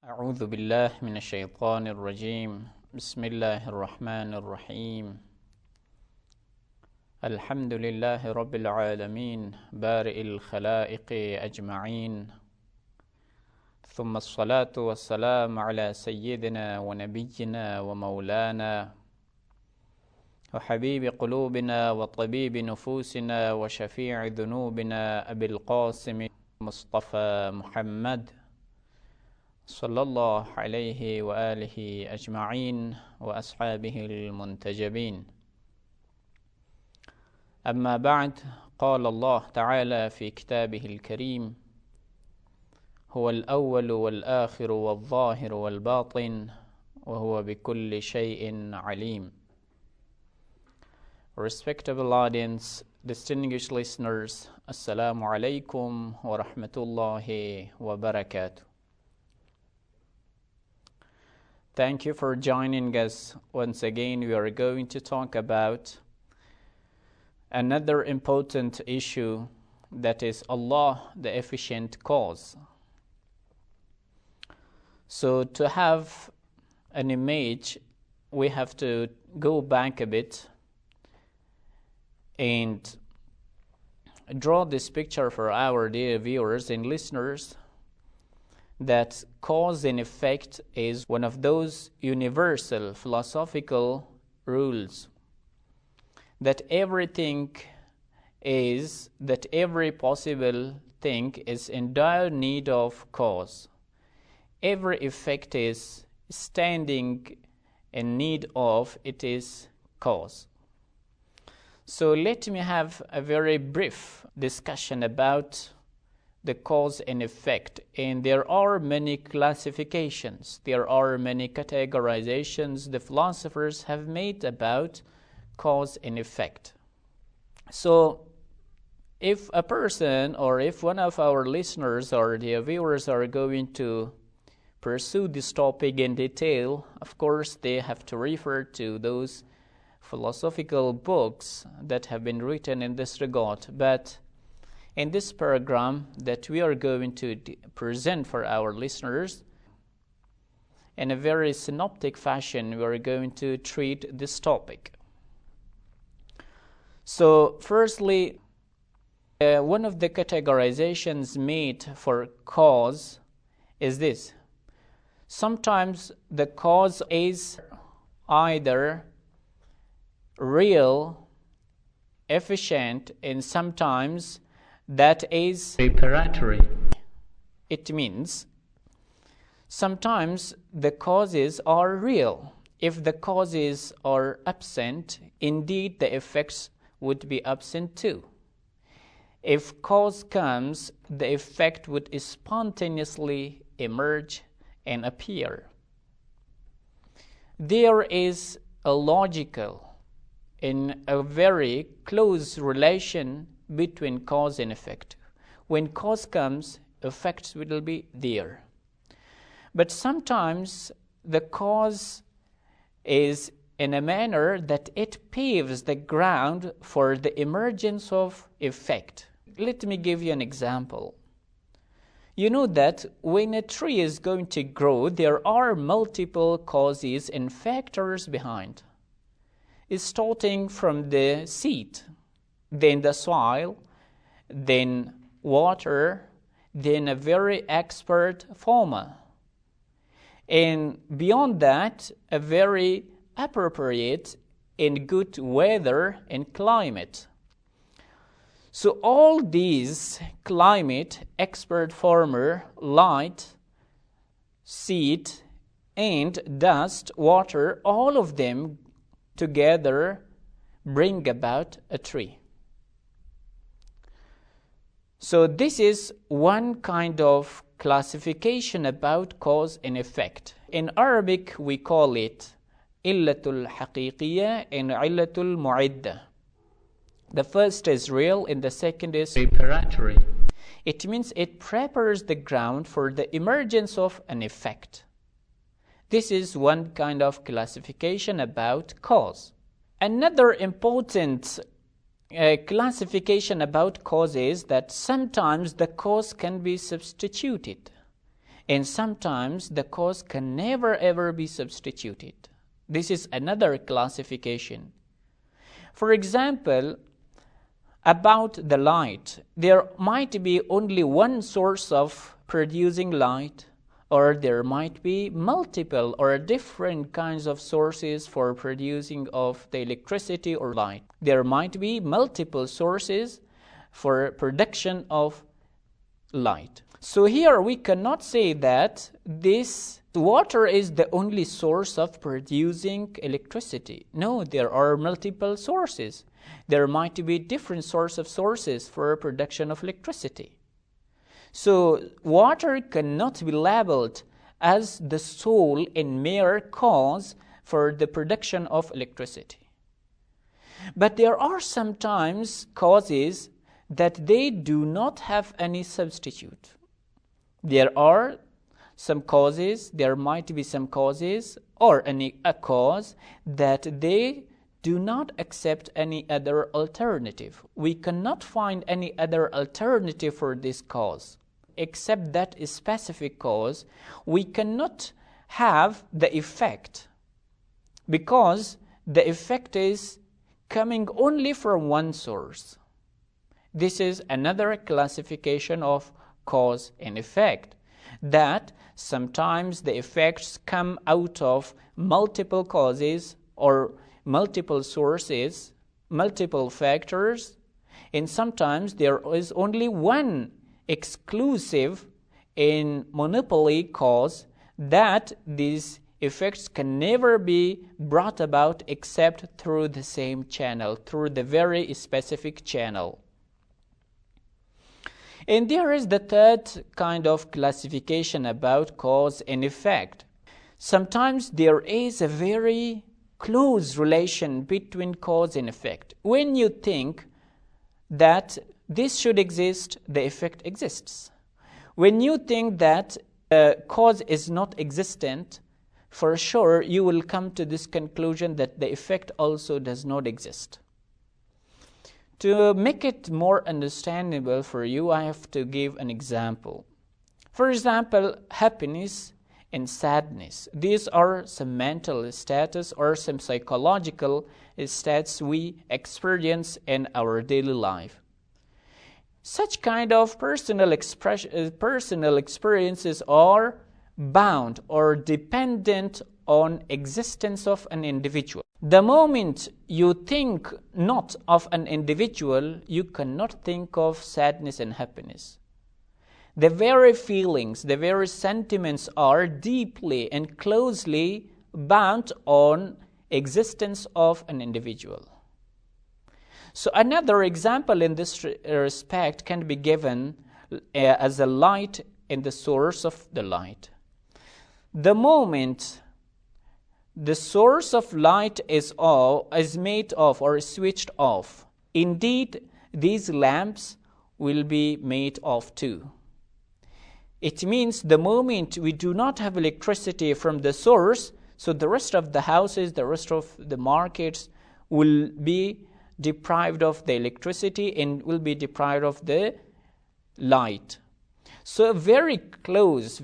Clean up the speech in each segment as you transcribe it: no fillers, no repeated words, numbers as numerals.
أعوذ بالله من الشيطان الرجيم بسم الله الرحمن الرحيم الحمد لله رب العالمين بارئ الخلائق أجمعين ثم الصلاة والسلام على سيدنا ونبينا ومولانا وحبيب قلوبنا وطبيب نفوسنا وشفيع ذنوبنا أبي القاسم مصطفى محمد صلى الله عليه وآله أجمعين وأصحابه المنتجبين. أما بعد، قال الله تعالى في كتابه الكريم: هو الأول والآخر والظاهر والباطن وهو بكل شيء عليم. Respectable audience, distinguished listeners, Assalamu alaikum wa rahmatullahi wa barakatuh. Thank you for joining us. Once again, we are going to talk about another important issue, that is Allah, the efficient cause. So to have an image, we have to go back a bit and draw this picture for our dear viewers and listeners, that cause and effect is one of those universal philosophical rules, that every possible thing is in dire need of cause. Every effect is standing in need of its cause. So let me have a very brief discussion about the cause and effect. And there are many classifications, there are many categorizations the philosophers have made about cause and effect. So if a person, or if one of our listeners or the viewers are going to pursue this topic in detail, of course they have to refer to those philosophical books that have been written in this regard. But in this program that we are going to present for our listeners, in a very synoptic fashion, we are going to treat this topic. So firstly, one of the categorizations made for cause is this: sometimes the cause is either real, efficient, and sometimes that is preparatory. It means sometimes the causes are real. If the causes are absent, indeed the effects would be absent too. If cause comes, the effect would spontaneously emerge and appear. There is a logical and a very close relation between cause and effect. When cause comes, effects will be there. But sometimes the cause is in a manner that it paves the ground for the emergence of effect. Let me give you an example. You know that when a tree is going to grow, there are multiple causes and factors behind. It's starting from the seed, then the soil, then water, then a very expert farmer, and beyond that, a very appropriate and good weather and climate. So all these climate, expert farmer, light, seed, and dust, water, all of them together bring about a tree. So this is one kind of classification about cause and effect. In Arabic, we call it illatul haqiqiyya and illatul mu'idda. The first is real and the second is preparatory. It means it prepares the ground for the emergence of an effect. This is one kind of classification about cause. Another important classification about cause is that sometimes the cause can be substituted. and sometimes the cause can never ever be substituted. This is another classification. For example, about the light, there might be only one source of producing light, or there might be multiple or different kinds of sources for producing of the electricity or light. There might be multiple sources for production of light. So here we cannot say that this water is the only source of producing electricity. No, there are multiple sources. There might be different sources for production of electricity. So water cannot be labeled as the sole and mere cause for the production of electricity. But there are sometimes causes that they do not have any substitute. There might be some causes or a cause that they do not accept any other alternative. We cannot find any other alternative for this cause. Except that specific cause, we cannot have the effect, because the effect is coming only from one source. This is another classification of cause and effect, that sometimes the effects come out of multiple causes or multiple sources, multiple factors, and sometimes there is only one exclusive in monopoly cause, that these effects can never be brought about except through the same channel, through the very specific channel. And there is the third kind of classification about cause and effect. Sometimes there is a very close relation between cause and effect. When you think that this should exist, the effect exists. When you think that cause is not existent, for sure you will come to this conclusion that the effect also does not exist. To make it more understandable for you, I have to give an example. For example, happiness and sadness. These are some mental status or some psychological states we experience in our daily life. Such kind of personal experiences are bound or dependent on existence of an individual. The moment you think not of an individual, you cannot think of sadness and happiness. The very feelings, the very sentiments are deeply and closely bound on existence of an individual. So another example in this respect can be given as a light and the source of the light. The moment the source of light is made off or switched off, indeed these lamps will be made off too. It means the moment we do not have electricity from the source, so the rest of the houses, the rest of the markets will be deprived of the electricity and will be deprived of the light. So a very close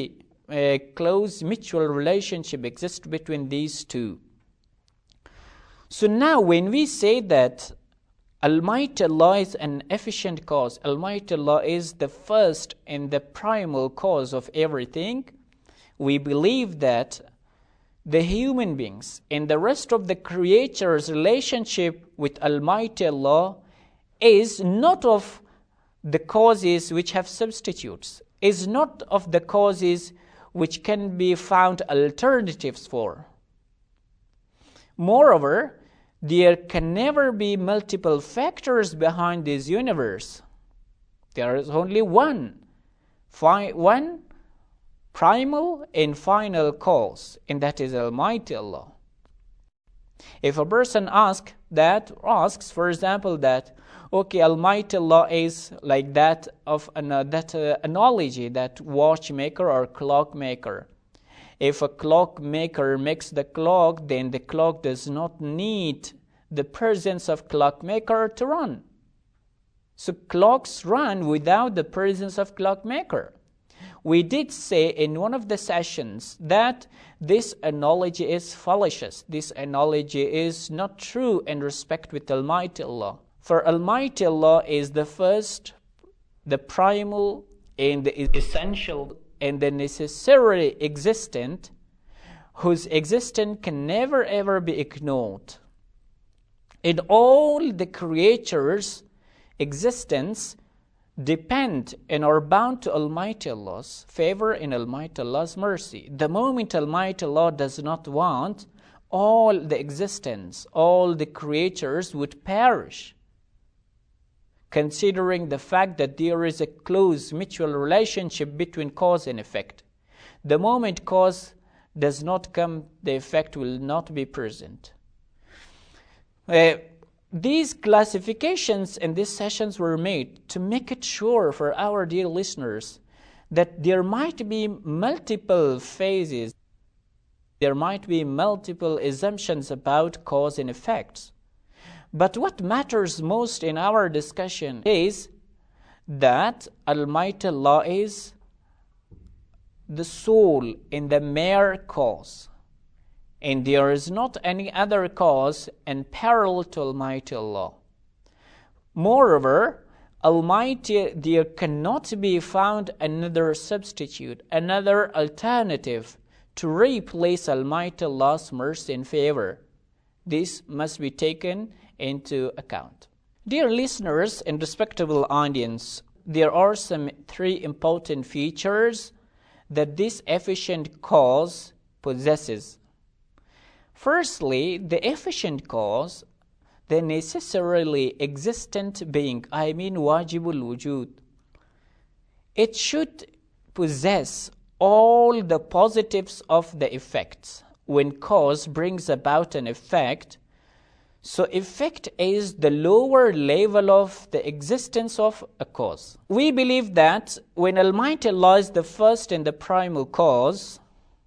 mutual relationship exists between these two. So now when we say that Almighty Allah is an efficient cause, Almighty Allah is the first and the primal cause of everything, we believe that the human beings and the rest of the creatures' relationship with Almighty Allah is not of the causes which have substitutes, is not of the causes which can be found alternatives for. Moreover, there can never be multiple factors behind this universe. There is only one primal and final cause, and that is Almighty Allah. If a person asks, for example, that, okay, Almighty Allah is like that of that analogy, that watchmaker or clockmaker. If a clockmaker makes the clock, then the clock does not need the presence of clockmaker to run. So clocks run without the presence of clockmaker. we did say in one of the sessions that this analogy is fallacious. This analogy is not true in respect with Almighty Allah. For Almighty Allah is the first, the primal, and the essential, and the necessarily existent, whose existence can never ever be ignored. In all the creatures' existence depend and are bound to Almighty Allah's favor and Almighty Allah's mercy. The moment Almighty Allah does not want, all the existence, all the creatures would perish. Considering the fact that there is a close mutual relationship between cause and effect. The moment cause does not come, the effect will not be present. These classifications in these sessions were made to make it sure for our dear listeners that there might be multiple phases, there might be multiple assumptions about cause and effects. But what matters most in our discussion is that Almighty Allah is the sole and the mere cause. And there is not any other cause in parallel to Almighty Allah. Moreover, there cannot be found another substitute, another alternative to replace Almighty Allah's mercy and favor. This must be taken into account. Dear listeners and respectable audience, there are some three important features that this efficient cause possesses. Firstly, the efficient cause, the necessarily existent being, wajibul wujud. It should possess all the positives of the effects. When cause brings about an effect, so effect is the lower level of the existence of a cause. We believe that when Almighty Allah is the first and the primal cause,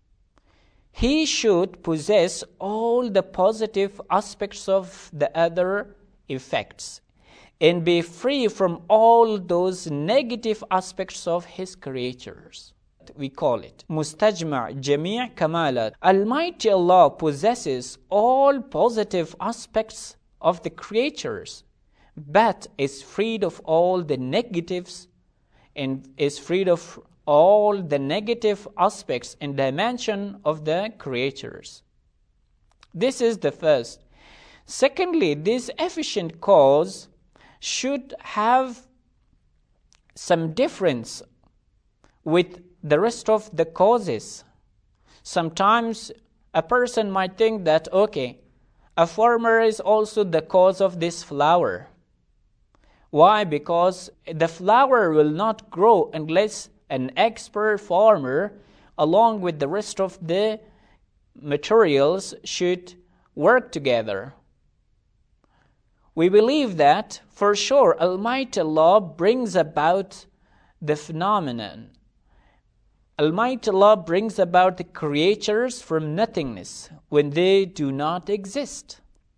He should possess all the positive aspects of the other effects and be free from all those negative aspects of His creatures. We call it Mustajma' Jami' Kamalat. Almighty Allah possesses all positive aspects of the creatures, but is freed of all the negatives and is freed of all the negative aspects and dimension of the creatures. This is the first. Secondly, this efficient cause should have some difference with the rest of the causes. Sometimes a person might think that, okay, a farmer is also the cause of this flower. Why? Because the flower will not grow unless an expert farmer, along with the rest of the materials, should work together. We believe that, for sure, Almighty Allah brings about the phenomenon. Almighty Allah brings about the creatures from nothingness when they do not exist.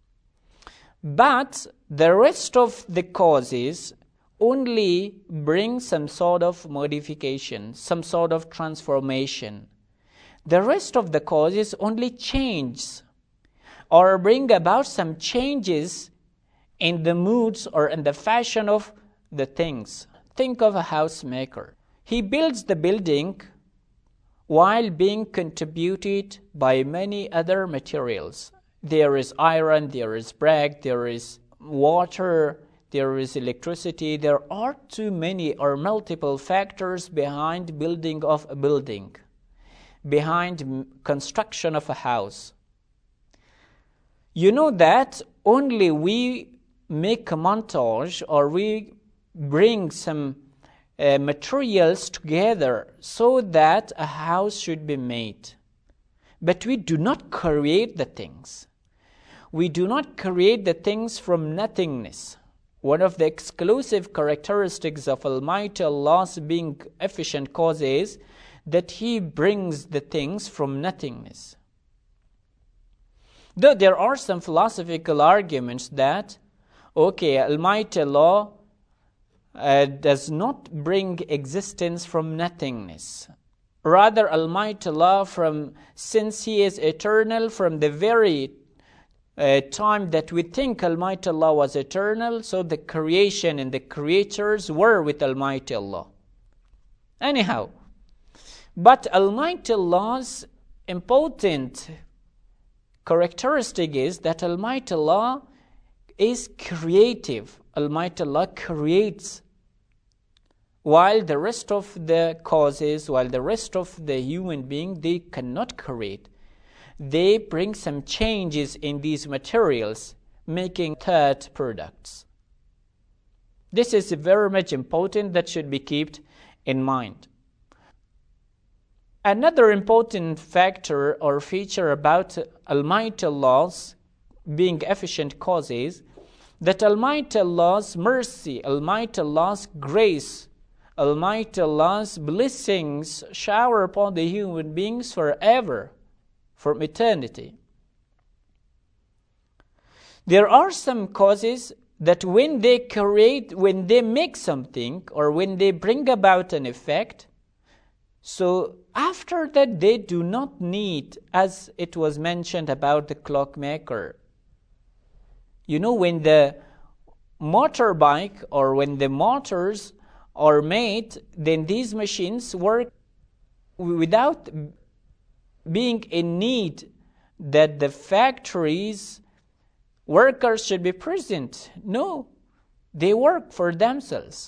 But the rest of the causes only bring some sort of modification, some sort of transformation. The rest of the causes only change or bring about some changes in the moods or in the fashion of the things. Think of a housemaker. He builds the building while being contributed by many other materials. There is iron, there is brick, there is water, there is electricity. There are too many or multiple factors behind building of a building, behind construction of a house. You know that only we make a montage or we bring some materials together so that a house should be made. But we do not create the things. We do not create the things from nothingness. One of the exclusive characteristics of Almighty Allah's being efficient cause is that He brings the things from nothingness. Though there are some philosophical arguments that, okay, Almighty Allah does not bring existence from nothingness. Rather, Almighty Allah, since He is eternal, from the very time that we think Almighty Allah was eternal, so the creation and the creators were with Almighty Allah. Anyhow, but Almighty Allah's important characteristic is that Almighty Allah is creative. Almighty Allah creates, while the rest of the causes, while the rest of the human being, they cannot create. They bring some changes in these materials, making third products. This is very much important, that should be kept in mind. Another important factor or feature about Almighty Allah's being efficient cause is that Almighty Allah's mercy, Almighty Allah's grace, Almighty Allah's blessings shower upon the human beings forever, from eternity. There are some causes that when they create, when they make something, or when they bring about an effect, so after that they do not need, as it was mentioned about the clockmaker. You know, when the motorbike or when the motors are made, then these machines work without being in need that the factories workers should be present. No, they work for themselves.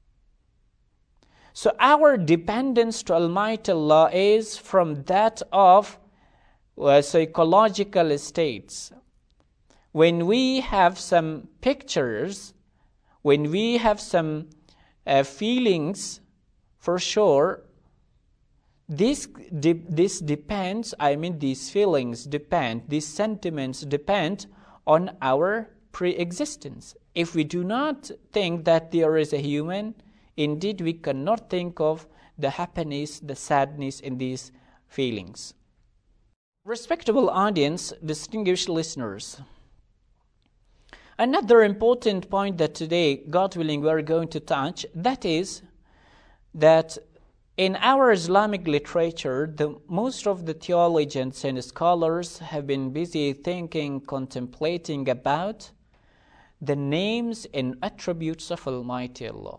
So our dependence to Almighty Allah is from that of psychological states. When we have some pictures, when we have some feelings, for sure, this depends, these feelings depend, these sentiments depend on our pre-existence. If we do not think that there is a human, indeed we cannot think of the happiness, the sadness in these feelings. Respectable audience, distinguished listeners, another important point that today, God willing, we are going to touch, that is that in our Islamic literature, most of the theologians and scholars have been busy thinking, contemplating about the names and attributes of Almighty Allah.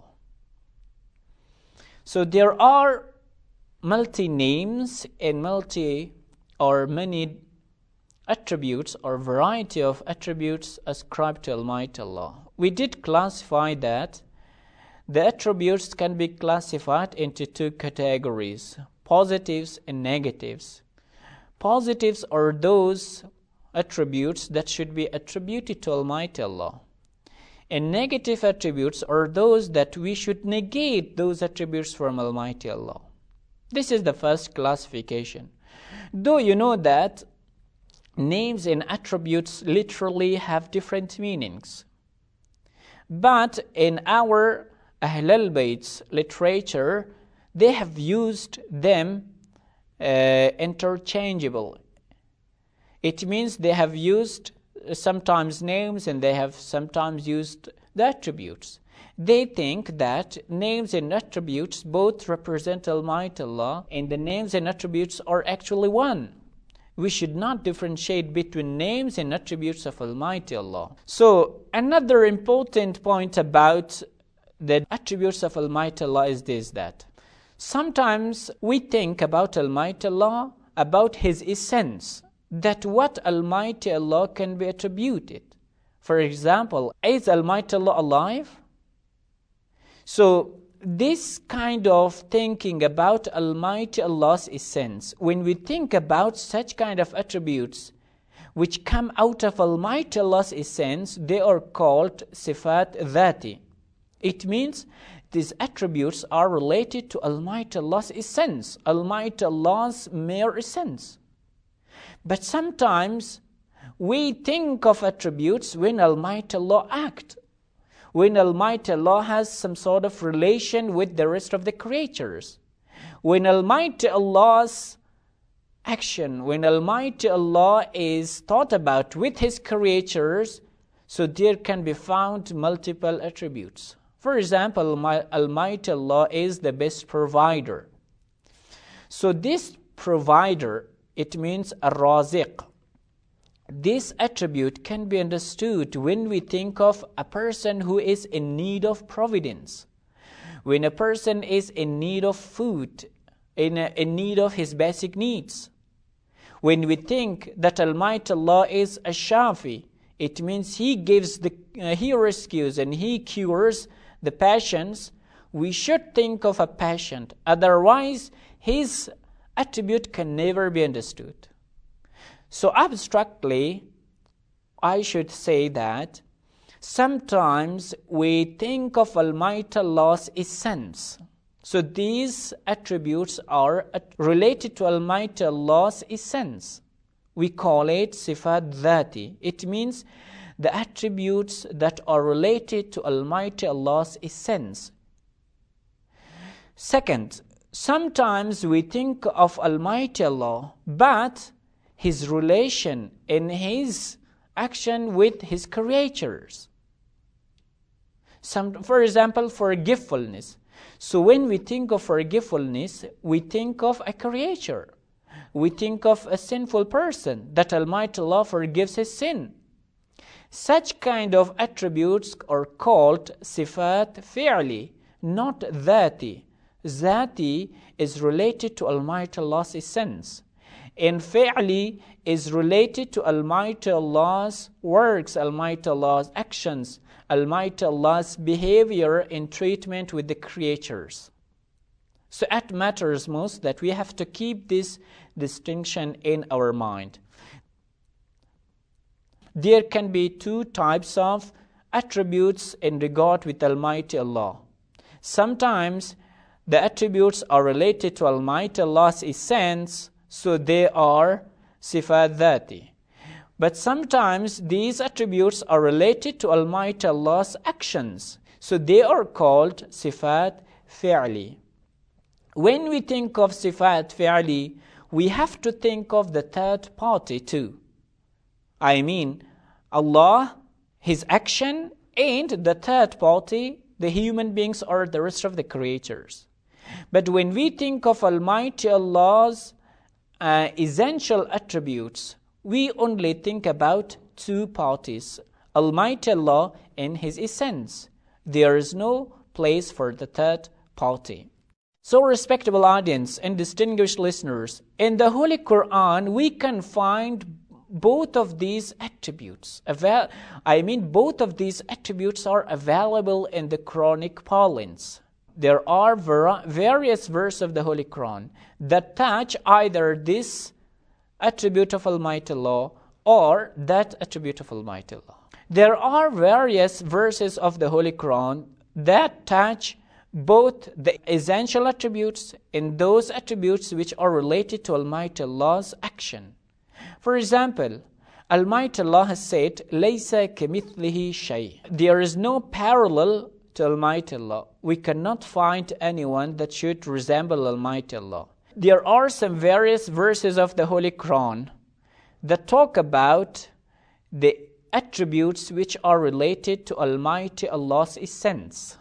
So there are multi-names and many attributes or variety of attributes ascribed to Almighty Allah. We did classify that the attributes can be classified into two categories, positives and negatives. Positives are those attributes that should be attributed to Almighty Allah. And negative attributes are those that we should negate those attributes from Almighty Allah. This is the first classification. Though you know that names and attributes literally have different meanings. But in our Ahl al-Bayt's literature, they have used them interchangeable. It means they have used sometimes names and they have sometimes used the attributes. They think that names and attributes both represent Almighty Allah, and the names and attributes are actually one. We should not differentiate between names and attributes of Almighty Allah. So another important point about the attributes of Almighty Allah is this, that sometimes we think about Almighty Allah, about His essence, that what Almighty Allah can be attributed. For example, is Almighty Allah alive? So this kind of thinking about Almighty Allah's essence, when we think about such kind of attributes which come out of Almighty Allah's essence, they are called sifat dhati. It means these attributes are related to Almighty Allah's essence, Almighty Allah's mere essence. But sometimes we think of attributes when Almighty Allah acts, when Almighty Allah has some sort of relation with the rest of the creatures, when Almighty Allah's action, when Almighty Allah is thought about with His creatures, so there can be found multiple attributes. For example, Almighty Allah is the best provider. So this provider, it means Ar-Raziq. This attribute can be understood when we think of a person who is in need of providence. When a person is in need of food, in need of his basic needs. When we think that Almighty Allah is a Shafi, it means He rescues and He cures the patients. We should think of a patient. Otherwise, His attribute can never be understood. So abstractly, I should say that sometimes we think of Almighty Allah's essence. So these attributes are related to Almighty Allah's essence. We call it Sifat Dhati. It means the attributes that are related to Almighty Allah's essence. Second, sometimes we think of Almighty Allah, but His relation in His action with His creatures. For example, forgetfulness. So when we think of forgetfulness, we think of a creature. We think of a sinful person, that Almighty Allah forgives his sin. Such kind of attributes are called Sifat Fi'li, not Dhati. Dhati is related to Almighty Allah's essence. And Fi'li is related to Almighty Allah's works, Almighty Allah's actions, Almighty Allah's behavior in treatment with the creatures. So it matters most that we have to keep this distinction in our mind. There can be two types of attributes in regard with Almighty Allah. Sometimes the attributes are related to Almighty Allah's essence, so they are Sifat Dhati. But sometimes these attributes are related to Almighty Allah's actions, so they are called Sifat Fi'li. When we think of Sifat Fi'li, we have to think of the third party too. I mean, Allah, His action, and the third party, the human beings or the rest of the creatures. But when we think of Almighty Allah's essential attributes, we only think about two parties, Almighty Allah and His essence. There is no place for the third party. So, respectable audience and distinguished listeners, in the Holy Quran, we can find both of these attributes. Both of these attributes are available in the Quranic parlance. There are various verses of the Holy Quran that touch either this attribute of Almighty Allah or that attribute of Almighty Allah. There are various verses of the Holy Quran that touch both the essential attributes and those attributes which are related to Almighty Allah's action. For example, Almighty Allah has said, لَيْسَ كَمِثْلِهِ شَيْءٍ. There is no parallel to Almighty Allah. We cannot find anyone that should resemble Almighty Allah. There are some various verses of the Holy Quran that talk about the attributes which are related to Almighty Allah's essence.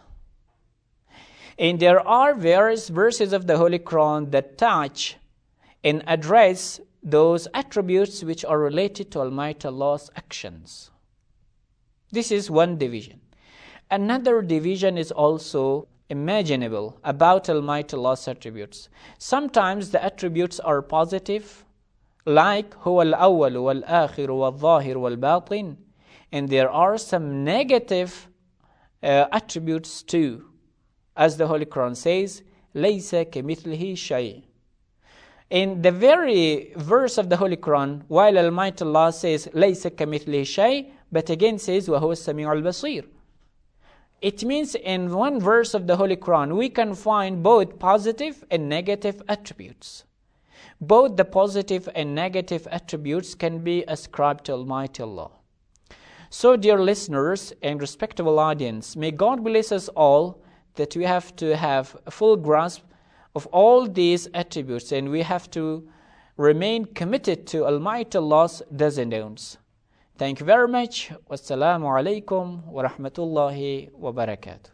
And there are various verses of the Holy Quran that touch and address those attributes which are related to Almighty Allah's actions. This is one division. Another division is also imaginable about Almighty Allah's attributes. Sometimes the attributes are positive, like Huwa al-awwal wal-akhir wal-zahir wal-batin, and there are some negative attributes too. As the Holy Quran says, لَيْسَ كَمِثْلِهِ شَيْءٍ. In the very verse of the Holy Quran, while Almighty Allah says, لَيْسَ كَمِثْلِهِ شَيْءٍ, but again says, وَهُوَ السَّمِيعُ الْبَصِيرُ. It means in one verse of the Holy Quran, we can find both positive and negative attributes. Both the positive and negative attributes can be ascribed to Almighty Allah. So, dear listeners and respectable audience, may God bless us all that we have to have a full grasp of all these attributes and we have to remain committed to Almighty Allah's do's and don'ts. Thank you very much. Wassalamu alaikum wa rahmatullahi wa barakatuh.